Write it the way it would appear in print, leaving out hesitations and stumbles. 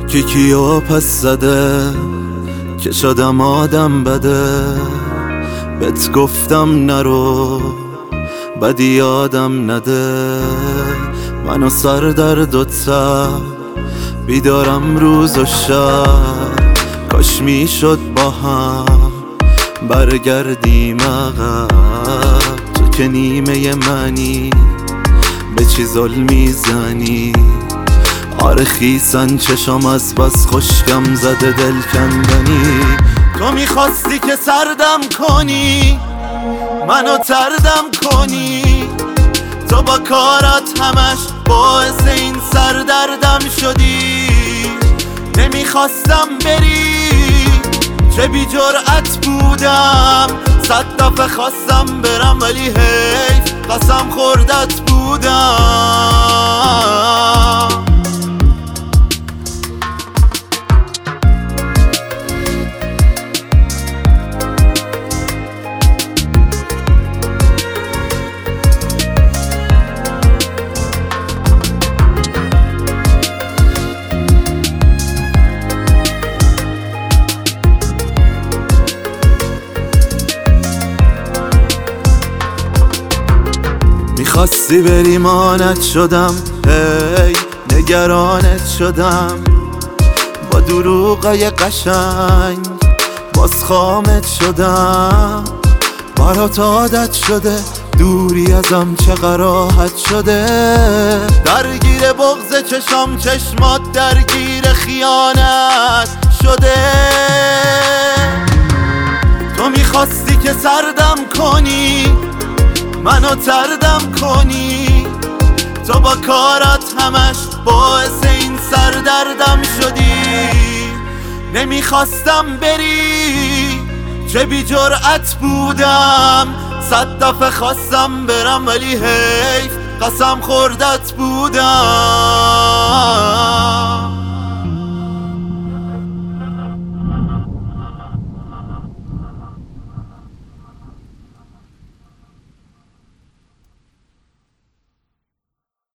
کیو پس زده که شدم آدم بده، بهت گفتم نرو بدی یادم نده. منو سر در دوتا بیدارم روز و شب، کاش میشد با هم برگردیم عقب. تو که نیمه منی به چی ظلم میزنی؟ آره خیسن چشم از بس خشکم زده دل کندنی. تو میخواستی که سردم کنی منو تردم کنی، تو با کارات همش باعث این سردردم شدی. نمیخواستم بری چه بی جرأت بودم، 100 دفعه خواستم برم ولی حیف قسم خوردت بودم. میخواستی بری مانت شدم، هی نگرانت شدم. با دروغای قشنگ باز خامت شدم. برات عادت شده دوری ازم چقدر راحت شده. درگیر بغض چشام چشمات درگیر خیانت شده. تو میخواستی که سردم کنی منو تردم کنی، تو با کارات همش باعث این سردردم شدی. نمیخواستم بری چه بی جرأت بودم، 100 دفعه خواستم برم ولی حیف قسم خوردت بودم.